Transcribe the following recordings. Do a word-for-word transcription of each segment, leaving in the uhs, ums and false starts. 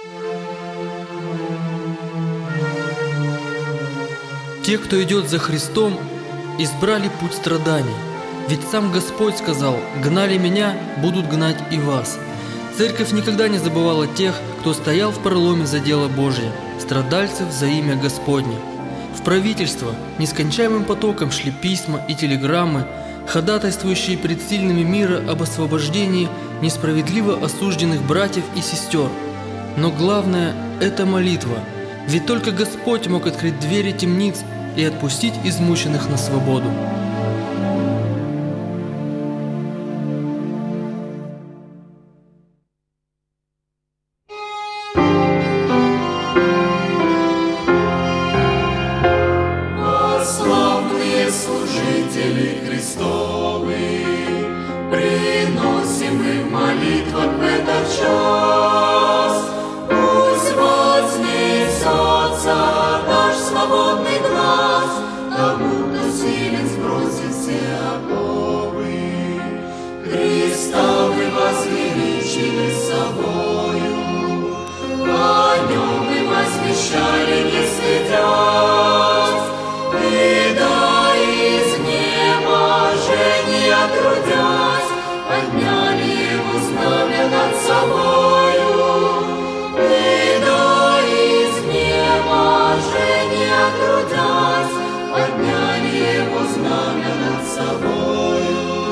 Те, кто идет за Христом, избрали путь страданий. Ведь сам Господь сказал: «Гнали меня, будут гнать и вас». Церковь никогда не забывала тех, кто стоял в проломе за дело Божье, страдальцев за имя Господне. В правительство нескончаемым потоком шли письма и телеграммы, ходатайствующие пред сильными мира об освобождении несправедливо осужденных братьев и сестер. Но главное – это молитва, ведь только Господь мог открыть двери темниц и отпустить измученных на свободу. Славные служители Христовы, приносим им молитву в этот час. Пусть вознесется наш свободный глаз тому, кто силен сбросит все оковы. Христа вы возвеличили собою, о нем мы возвещали, не стыдясь. И да изнеможения трудясь, подняли его знамя над собою. И да изнеможения трудясь, подняли его знамя над собою.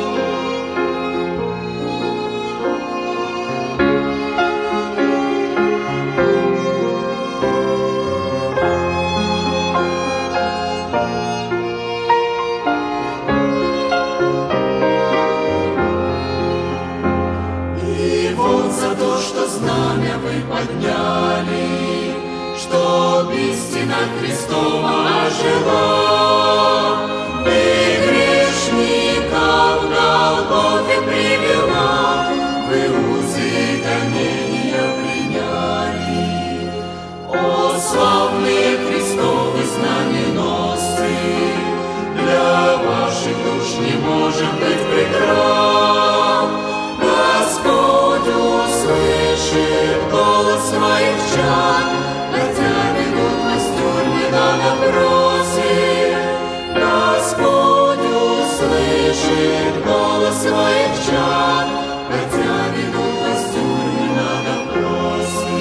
Знамя вы подняли, чтоб истина Христова ожила. И грешников Голгофе привела, вы узы гонения приняли. О, славные Христовы знаменосцы, для ваших душ не может быть преград. Господь услышит голос своих чад, хотя ведут вас тюрьмы на допросы. Господь услышит голос своих чад, хотя ведут вас тюрьмы на допросы.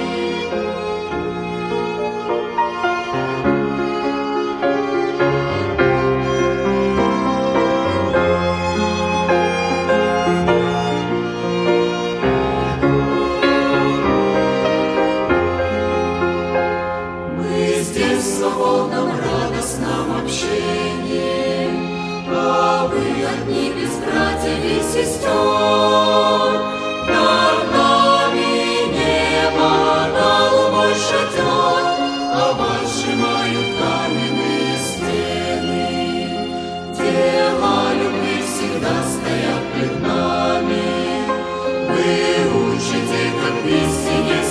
В свободном радостном общении, а вы одни без братьев и сестер. Над нами небо голубой шатер, а вас сжимают каменные стены. Дела любви всегда стоят пред нами, вы учите, как в истине